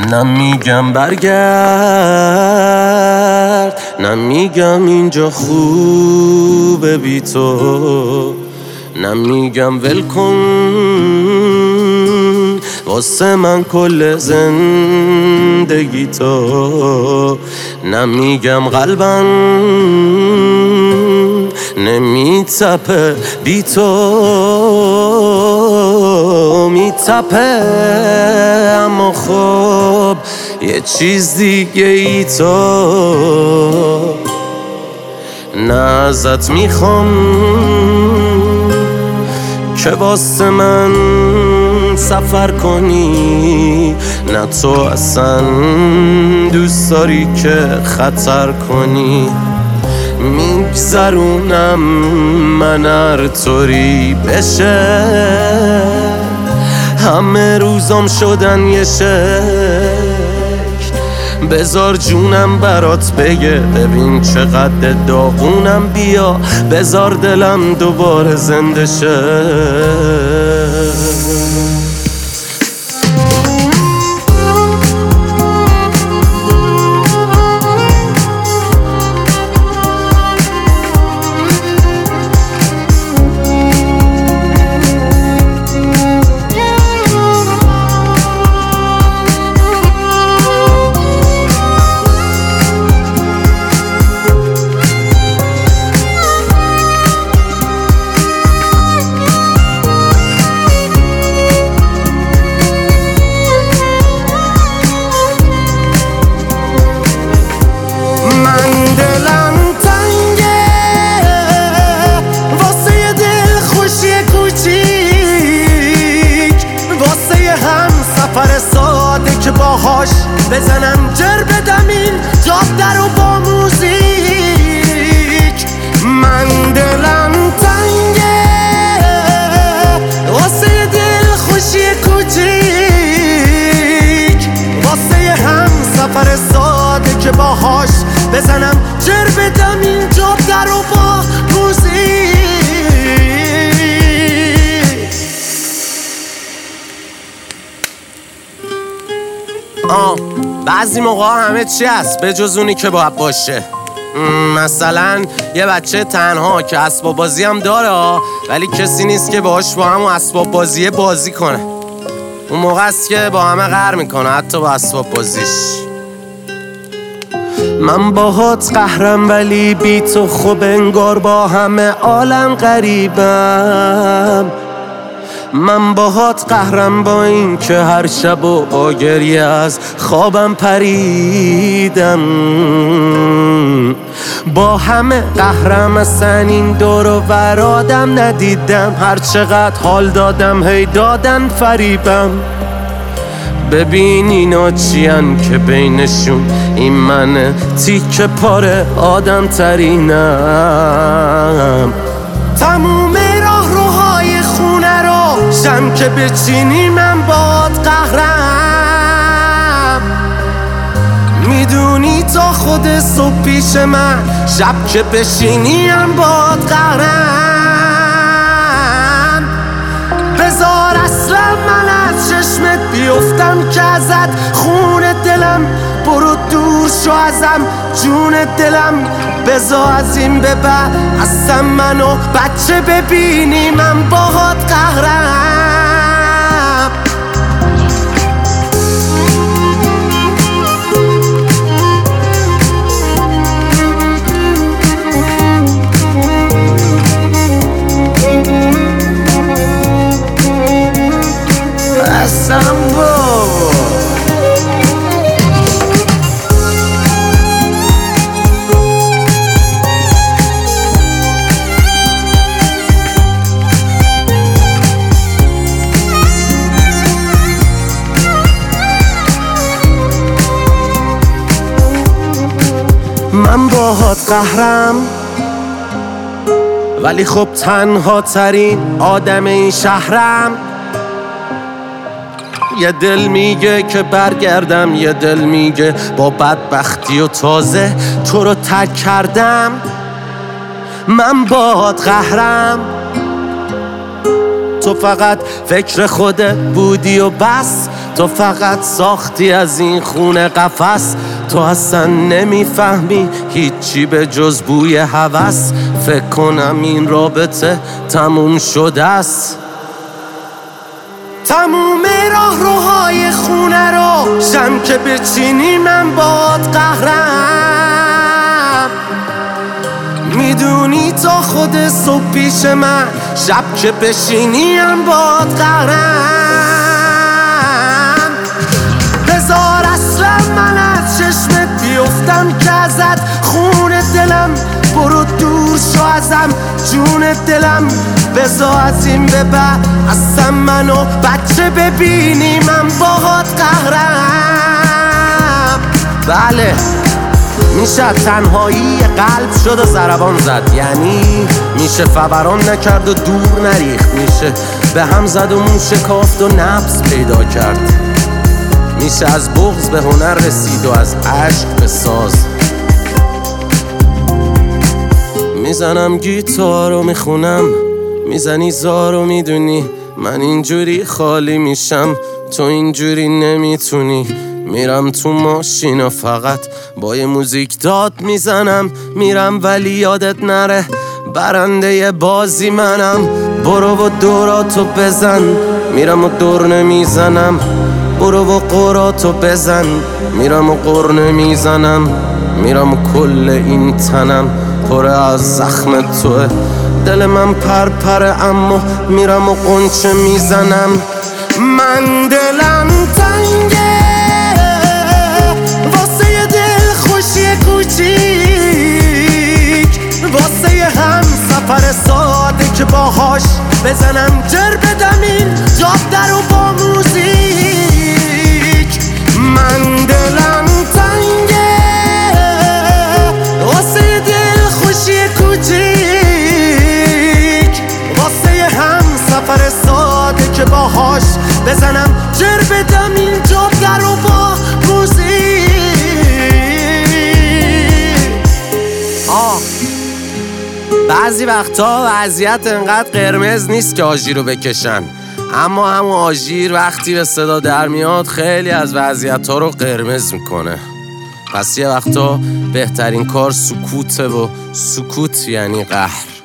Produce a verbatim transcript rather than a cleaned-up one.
نمیگم برگرد، نمیگم اینجا خوبه بی تو، نمیگم ول کن واسه من کل زندگی تو، نمیگم قلبم نمیتپه بی تو، میتپه اما خب یه چیز دیگه ای تو. نه ازت میخوام که واسه من سفر کنی، نه تو اصلا دوست داری که خطر کنی. میگذرونم من هر طوری بشه، همه روزام شدن یه شکل. بذار جونم برات بگه ببین چقدر داغونم، بیا بذار دلم دوباره زنده شه. سفر ساده که باهاش بزنم جر بدم این جاده رو با موزیک. من دلم تنگه واسه دل خوشی کوچیک، واسه هم سفر ساده که باهاش بزنم جر بدم این جاده رو با موزیک. آه بعضی موقع همه چی هست به جز اونی که باید باشه. مثلا یه بچه تنها که اسباب بازی هم داره ولی کسی نیست که باهاش با همون اسباب بازی بازی کنه. اون موقع است که با همه قهر میکنه حتی با اسباب بازیش. من باهات قهرم ولی بی تو خوب انگار با همه عالم غریبم. من باهات قهرم با این که هر شب و با گریه از خوابم پریدم. با همه قهرم اصلا این دور و ور آدم ندیدم. هر چقدر حال دادم هی دادن فریبم. ببین اینا چیان که بینشون این من تیکه پاره آدم ترینم. تموم راه روهای خونه رو شم که بچینی من باد قهرم. میدونی تا خود صبح پیش من شب که بشینی هم باد قهرم. بذار اصلا من از چشمت بیفتم که ازت خون دلم برو دور شو ازم جون دلم. بذار از این به بعد اصلا منو بچه ببینی من باهات قهرم. اصلا بابا من باهات قهرم ولی خب تنها ترین آدم این شهرم. یه دل میگه که برگردم، یه دل میگه با بدبختی و تازه تو رو ترک کردم. من باهات قهرم، تو فقط فکر خودت بودی و بس. تو فقط ساختی از این خونه قفس. تو اصلا نمیفهمی هیچی به جز بوی هوس. فکر کنم این رابطه تموم شده است. تموم راه روهای خونه رو شم که بچینی من باد قهرم. میدونی تا خود صبح پیش من شب که بشینیم باد قهرم. بذار اصلا من از چشمت بیفتم که ازت خون دلم. برو دور شو ازم جون دلم. بذار از این به بعد اصلا منو بچه ببینی من باهات قهرم. بله میشه تنهایی قلب شد و ضربان زد، یعنی میشه فوران نکرد و دور نریخت، میشه به هم زد و مون شکافت و نبض پیدا کرد، میشه از بغض به هنر رسید و از عشق به ساز. میزنم گیتار و میخونم، میزنی زار و میدونی من اینجوری خالی میشم، تو اینجوری نمیتونی. میرم تو ماشین و فقط با یه موزیک داد میزنم، میرم ولی یادت نره برنده بازی منم. برو و دوراتو بزن، میرم و دور نمیزنم. برو و قراتو بزن، میرم و قر نمیزنم. میرم و کل این تنم پر از زخم توه. دل من پرپره اما میرم و قنچه میزنم. من دلم تنگه واسه یه دل خوشی کوچیک، واسه یه هم سفر ساده که باهاش بزنم جر بدم این جاده رو با موزیک. من دلم تنگه واسه یه دل خوشی کوچیک، واسه یه هم سفر ساده که باهاش بزنم جر بدم این جاده رو با موزیک. آه بعضی وقتا وضعیت انقدر قرمز نیست که آژیر رو بکشن، اما همون آژیر وقتی به صدا در میاد خیلی از وضعیت ها رو قرمز میکنه. پس یه وقتا بهترین کار سکوته و سکوت یعنی قهر.